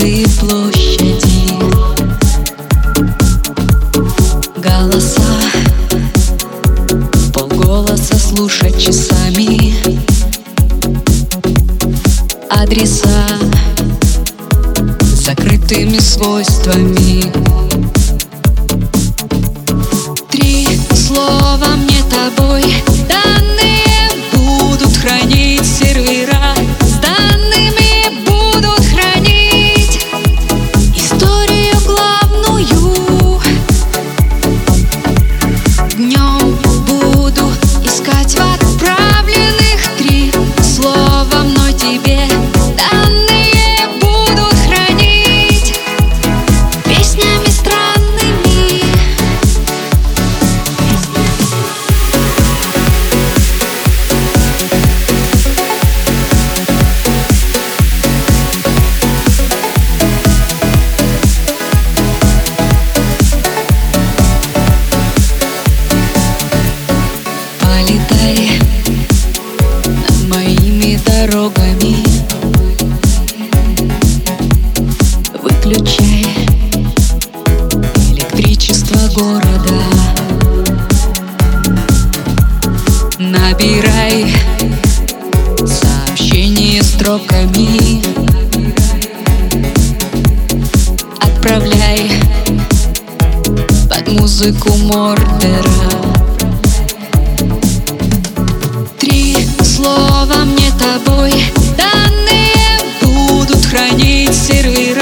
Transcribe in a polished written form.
открытые площади, голоса, полголоса слушать часами, адреса с закрытыми свойствами. Три слова мне тобой данные будут хранить сервера. С данными будут хранить историю главную. Днем буду искать в отправленных три слова мной тебе. Данные будут хранить песнями странными. Полетай над моими дорогами, выключай электричество города, набирай сообщение строками, отправляй под музыку Мордера. Три слова мне тобой данные будут хранить сервера.